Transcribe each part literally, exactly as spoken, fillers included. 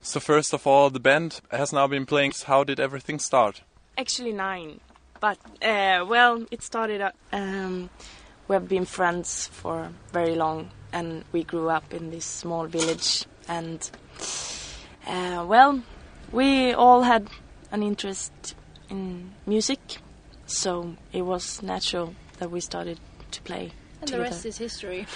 So first of all, the band has now been playing. How did everything start? Actually nine, but uh, well, it started. Uh, um, we have been friends for very long, and we grew up in this small village. And uh, well, we all had an interest in music, so it was natural that we started to play. And together. the rest is history.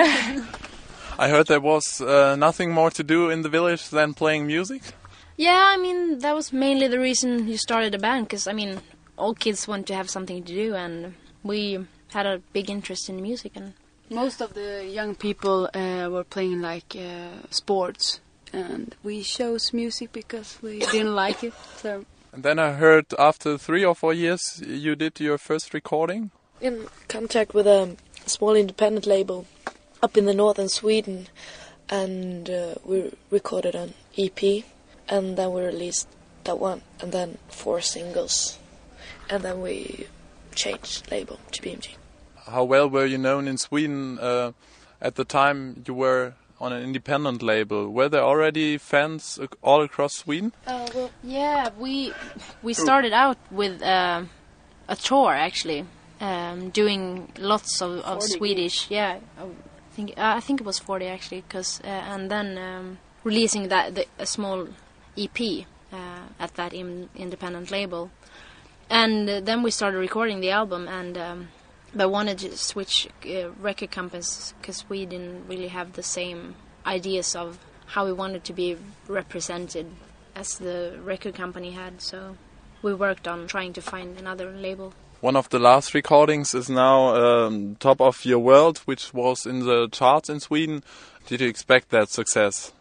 I heard there was uh, nothing more to do in the village than playing music. Yeah, I mean, that was mainly the reason you started a band, because, I mean, all kids want to have something to do, and we had a big interest in music. And most of the young people uh, were playing, like, uh, sports, and we chose music because we didn't like it, so... And then I heard after three or four years you did your first recording? In contact with a small independent label up in the northern Sweden, and uh, we recorded an E P, and then we released that one, and then four singles, and then we changed label to B M G. How well were you known in Sweden uh, at the time you were on an independent label? Were there already fans all across Sweden? Uh, well, yeah, we we started out with uh, a tour, actually, um, doing lots of, of Swedish. Yeah, I think uh, I think it was forty actually, cause uh, and then um, releasing that the, a small E P uh, at that in, independent label, and uh, then we started recording the album. And um, but wanted to switch uh, record companies because we didn't really have the same ideas of how we wanted to be represented as the record company had. So we worked on trying to find another label. One of the last recordings is now um, Top of Your World, which was in the charts in Sweden. Did you expect that success?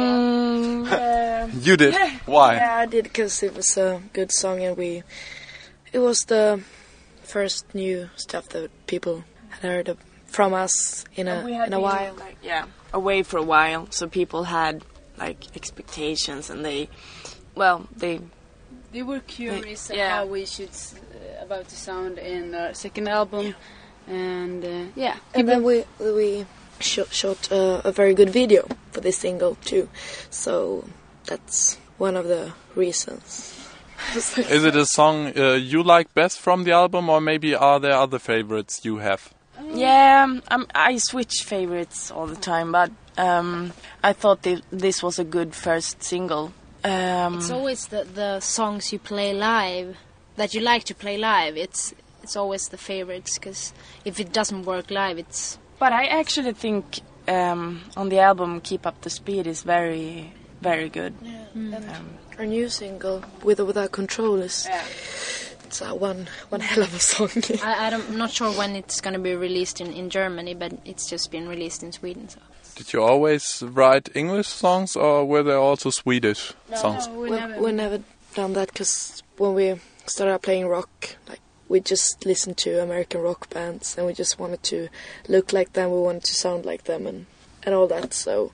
Mm, yeah. You did? Why? Yeah, I did, because it was a good song, and we... It was the first new stuff that people had heard of, from us in a in a while. Like, yeah, away for a while, so people had like expectations, and they, well, they... They were curious They, yeah. how we should uh, about the sound in our second album, and uh, yeah. And then we we sh shot uh, a very good video for this single too, so that's one of the reasons. Is it a song uh, you like best from the album, or maybe are there other favorites you have? Yeah, um, I switch favorites all the time, but um, I thought th this was a good first single. Um, It's always the, the songs you play live, that you like to play live. It's it's always the favorites, because if it doesn't work live, it's... But I actually think um, on the album Keep Up the Speed is very, very good. Yeah. Mm. Um, our new single, With or Without Control, is yeah. it's uh, one one hell of a song. I, I don't, I'm not sure when it's going to be released in, in Germany, but it's just been released in Sweden. So. Did you always write English songs, or were there also Swedish no, songs? No, we, we never, we never done that, because when we started playing rock, like we just listened to American rock bands, and we just wanted to look like them, we wanted to sound like them, and, and all that, so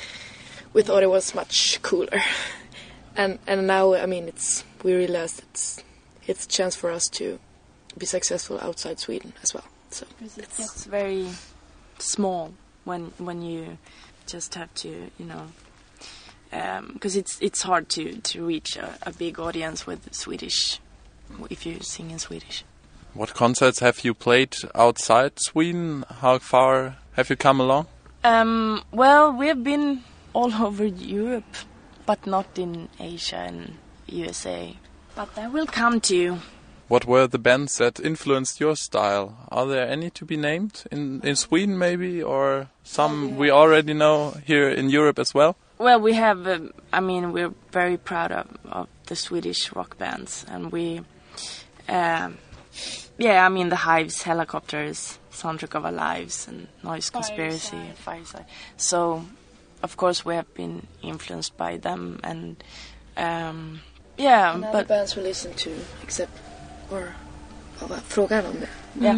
we thought it was much cooler. And and now, I mean, it's we realized it's it's a chance for us to be successful outside Sweden as well. So it's, it's very small when when you just have to, you know, because um, it's it's hard to to reach a, a big audience with Swedish if you sing in Swedish. What concerts have you played outside Sweden? How far have you come along? Um, well, we have been all over Europe, but not in Asia and U S A. But that will come to you. What were the bands that influenced your style? Are there any to be named in, in Sweden maybe, or some we already know here in Europe as well? Well, we have, um, I mean, we're very proud of, of the Swedish rock bands, and we, um, yeah, I mean, the Hives, Helicopters, Soundtrack of Our Lives, and Noise Conspiracy, Fireside. Fireside. So, of course, we have been influenced by them, and um, yeah, and but other bands we listen to, except or vad var frågan om det? Yeah.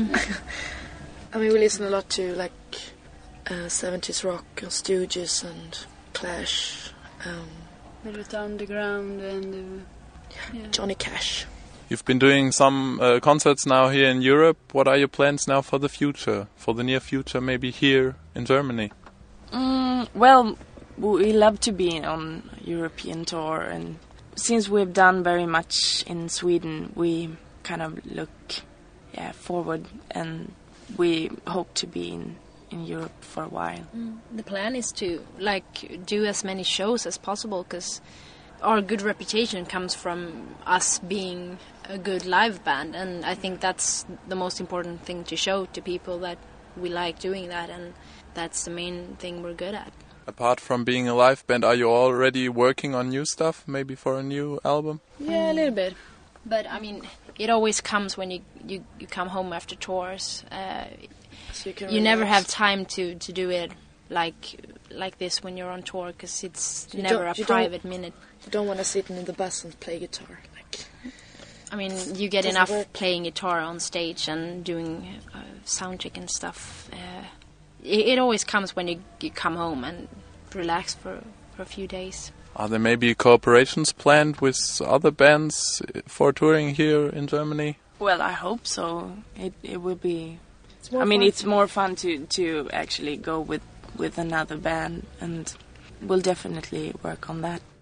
I mean, we listen a lot to like uh, seventies rock and Stooges and Clash, um, Velvet Underground, and uh, yeah. Johnny Cash. You've been doing some uh, concerts now here in Europe. What are your plans now for the future, for the near future, maybe here in Germany? Mm, well, we love to be on European tour, and since we've done very much in Sweden, we kind of look yeah, forward, and we hope to be in, in Europe for a while. Mm. The plan is to like do as many shows as possible, because our good reputation comes from us being a good live band, and I think that's the most important thing to show to people, that we like doing that, and that's the main thing we're good at. Apart from being a live band, are you already working on new stuff, maybe for a new album? Yeah, a little bit. But I mean, it always comes when you you, you come home after tours. Uh, So you can you never relax. have time to, to do it like like this when you're on tour, because it's You never don't- a you don't- private minute. You don't want to sit in the bus and play guitar. Like, I mean, you get Doesn't enough work. playing guitar on stage and doing uh, sound check and stuff. Uh, it, it always comes when you, you come home and relax for, for a few days. Are there maybe cooperations planned with other bands for touring here in Germany? Well, I hope so. It it will be. it's more I mean, fun. it's more fun to to actually go with with another band, and we'll definitely work on that.